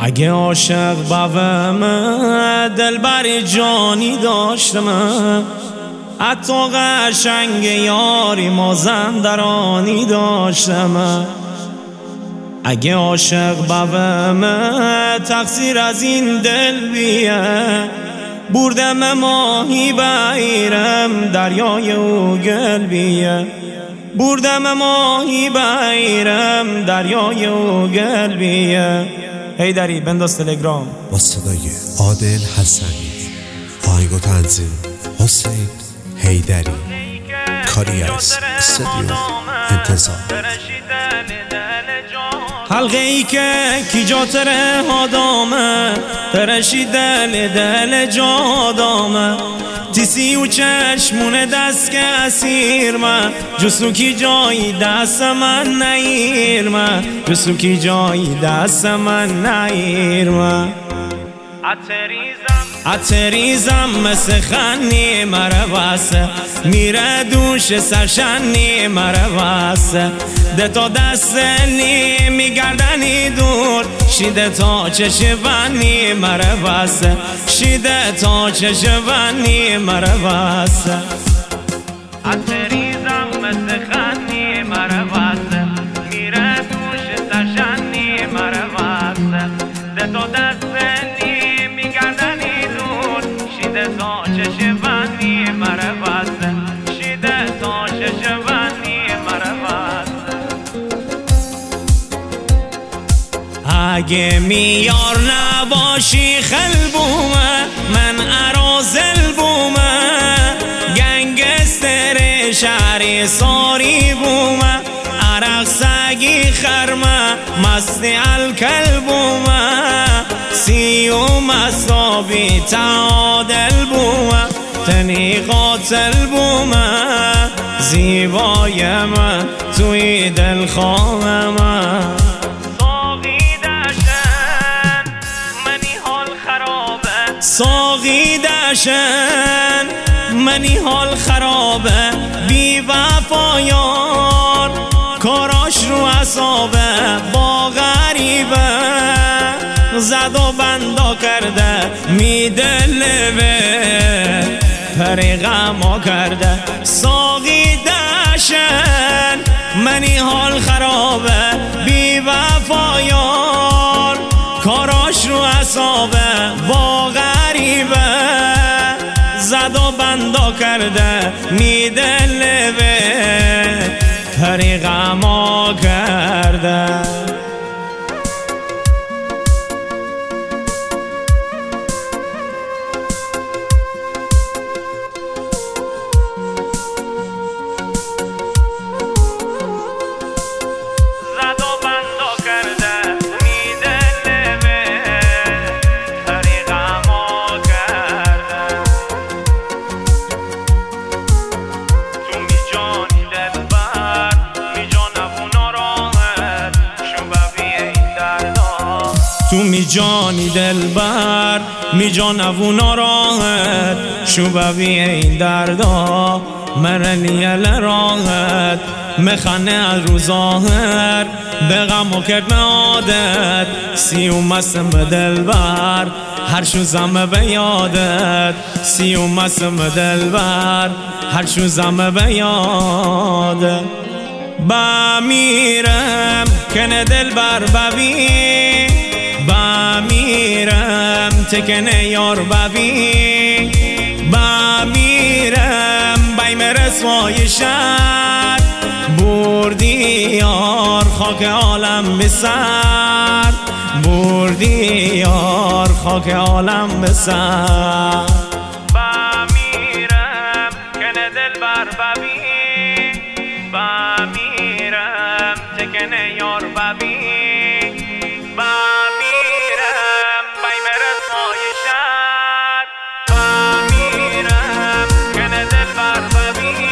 اگه عاشق بوم دلبر جانی داشتم، حتی قشنگ یاری مازندرانی داشتم. اگه عاشق بوم تقصیر از این دل بیه، بردم ماهی بیرم دریای او گل بیه، بردم ماهی بیرم دریای او گل بیه. هیدری بنداز تلگرام. با صدای عادل حسنی، آهنگ و تنظیم حسین هیدری، کاری از استودیو انتظار. حلقه ای که کی جا تره آدامه، ترشی دل جا دامه، تیسی و چشمون دست که اسیر من، جسو کی جایی دست من نیر من، جسو کی جایی دست من نیر من. عطریزم مثل خنی مره واسه، میره دوش سرشنی مره واسه، ده تا دست نی میگردنی دور، شیده تا چشونی مره واسه، شیده تا چشونی مره واسه. عطریزم مثل خنی مره واسه، میره دوش سرشنی مره واسه، ده تا دست نی میگردنی دور، شیده تا چشونی مره واسه، شیده تا چشونی مره واسه. اگه میار نباشی خلبومه، من ارازل بومه، گنگستر شهری ساری بومه، عرق سگی خرمه، مستی الکل بومه، سیوم اصابی تعادل بومه، تنی قاتل بومه، زیبای من توی دل خواه من. ساقی دشن منی حال خرابه، بی وفایان کاراش رو عصابه، با غریبه زد و بندا کرده، میدلوه پری غما کرده. ساقی دشن منی حال خرابه، بی وفایان کاراش رو عصابه، با غریبه زد و بندا کرده، میدلوه پری غما کرده. تو می جانی دلبر می جانوونا راحت، شوبوی این دردا مرنیل راحت، مخنه از رو ظاهر به غم و کرد عادت، سیوم اسم دلبر هر شو زمه به یادت، سیوم اسم دلبر هر شو زمه به یادت. بمیرم کنه دلبر ببین، بمیرم تکنه یار ببین، بمیرم بیم رسوای شهر، بردی یار خاک عالم به سر، بردی یار خاک عالم به سر. بمیرم کنه دلبر ببین، بمیرم تکنه یار ببین، بمیرم بیم رسوای شهر، بمیرم کنه دلبر ببین.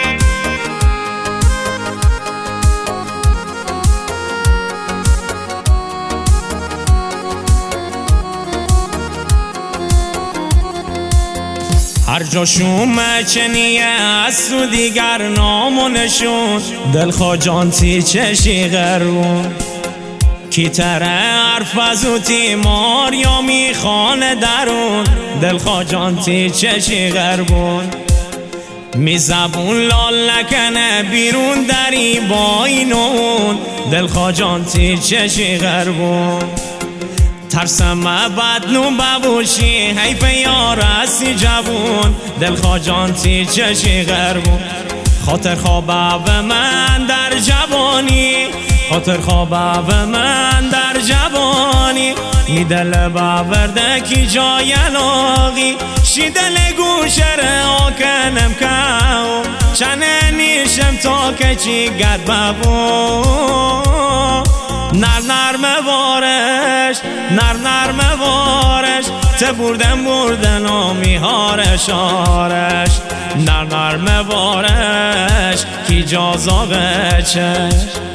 هر جا شومه چنیه از تو دیگر نام و نشون، دلخوا جان تی چشی غرون. کی تره حرف از او تیمار یا میخانه درون دلخواه جان تی چشی غربون می زبون لال نکنه بیرون دری با اینون دلخواه جان تی چشی غربون ترسم بدنو ببوشی حیف یار هستی جوون دلخواه جان تی چشی غربون خاطر خواب من در جوانی خاطر خواب من در جوانی می دل باورده کی جای لاغی شی دل گوشره آکنم کم چنه نیشم تا که چی گد ببون نرم وارش نرم وارش ته بردن و میهارش آرش نرم وارش کی جازاقه چش